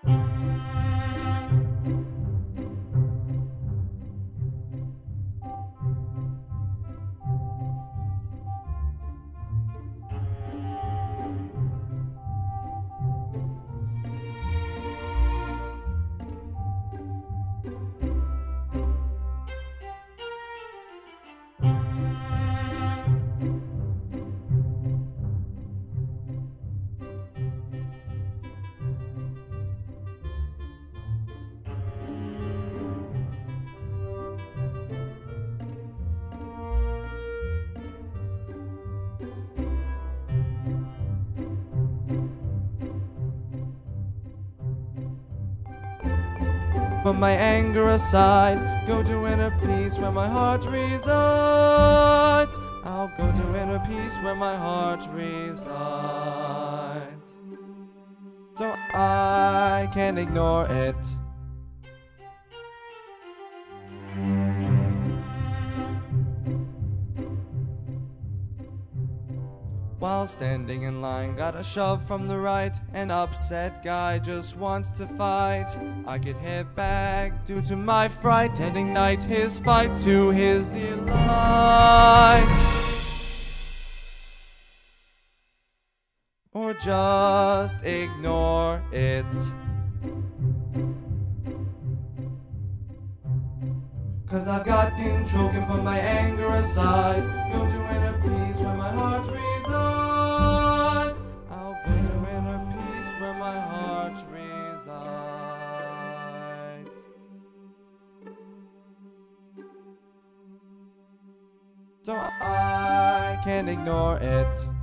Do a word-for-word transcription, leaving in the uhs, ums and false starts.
Put my anger aside, go to inner peace where my heart resides. I'll go to inner peace where my heart resides. So I can't ignore it. While standing in line, got a shove from the right. An upset guy just wants to fight. I could hit back due to my fright and ignite his fight to his delight. Or just ignore it. Cause I've got control, can put my anger aside. Go to inner peace where my heart resides. I'll go to inner peace where my heart resides. So I can't ignore it.